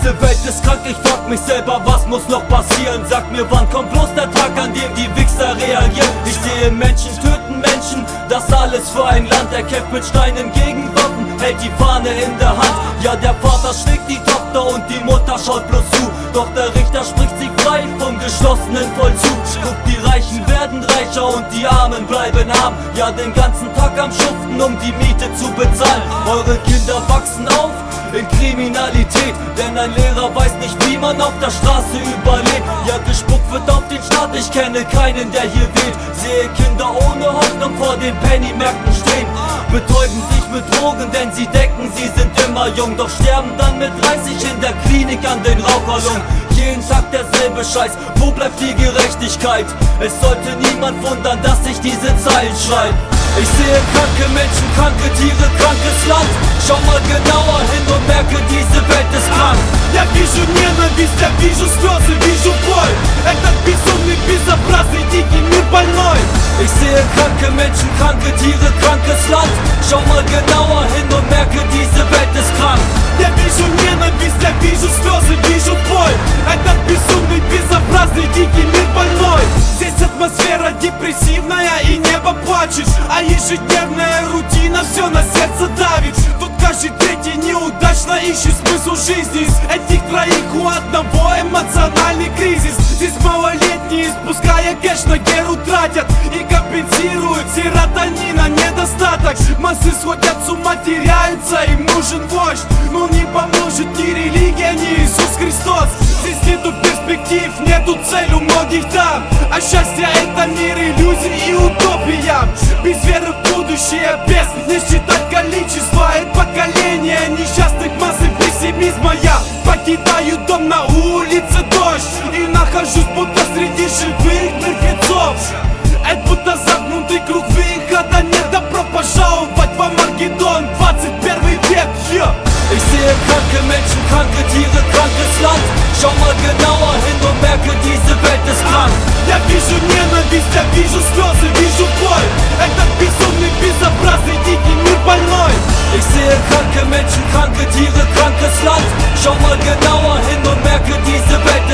Diese Welt ist krank, ich frag mich selber, was muss noch passieren? Sag mir, wann kommt bloß der Tag, an dem die Wichser reagieren? Ich sehe Menschen töten Menschen, das alles für ein Land. Er kämpft mit Steinen gegen Waffen, hält die Fahne in der Hand. Ja, der Vater schlägt die Tochter und die Mutter schaut bloß zu. Doch der Richter spricht sie frei vom geschlossenen Vollzug. Guck, die Reichen werden reicher und die Armen bleiben arm. Ja, den ganzen Tag am Schuften, um die Miete zu bezahlen. Eure Kinder wachsen auf in Kriminalität, denn ein Lehrer weiß nicht, wie man auf der Straße überlebt. Ja, gespuckt wird auf den Staat, ich kenne keinen, der hier wählt. Sehe Kinder ohne Hoffnung vor den Pennymärkten stehen, betäuben sich mit Drogen, denn sie denken, sie sind immer jung, doch sterben dann mit 30 in der Klinik an den Raucherlungen. Jeden Tag derselbe Scheiß, wo bleibt die Gerechtigkeit? Es sollte niemand wundern, dass ich diese Zeilen schreibe. Ich sehe kranke Menschen, kranke Tiere, krankes Land. Schau mal genauer hin und merke, diese Welt ist krank. Я вижу ненависть, я вижу слезы, вижу боль. Этот безумный, безобразный, дикий мир больной. Ich sehe kranke Menschen, kranke Tiere, krankes Land. Schau mal genauer hin und merke, diese Welt ist krank. Я вижу ненависть, я вижу слезы, вижу боль. Этот безумный, безобразный, дикий мир больной. Здесь атмосфера депрессивная и небо плачет, а ежедневная рутина все на сердце давит. Тут каждый третий неудачно ищет смысл жизни. Из этих троих у одного эмоциональный кризис. Здесь малолетние, спуская кэш на геру тратят и компенсируют серотонина недостаток. Массы сходят с ума, теряются, им нужен вождь. Но не поможет ни религия, ни Иисус Христос. Здесь нету перспектив, нету цель у многих там. А счастье это мир иллюзий и утопия. Без веры в будущее, без не считать количество. Это поколение несчастных масс и пессимизма. Я покидаю дом, на улице дождь, и нахожусь будто среди живых мертвецов. Это будто замкнутый круг, выхода нет. Добро пожаловать в Армагеддон, 21 век. Ich sehe kranke Menschen, kranke Tiere, krankes Land. Schau mal genauer hin und merke, diese Welt ist krank. Я вижу ненависть, я вижу слезы, вижу боль. Этот безумный, безобразный, дикий мир больной. Ich sehe kranke Menschen, kranke Tiere, krankes Land. Schau mal genauer hin und merke, diese Welt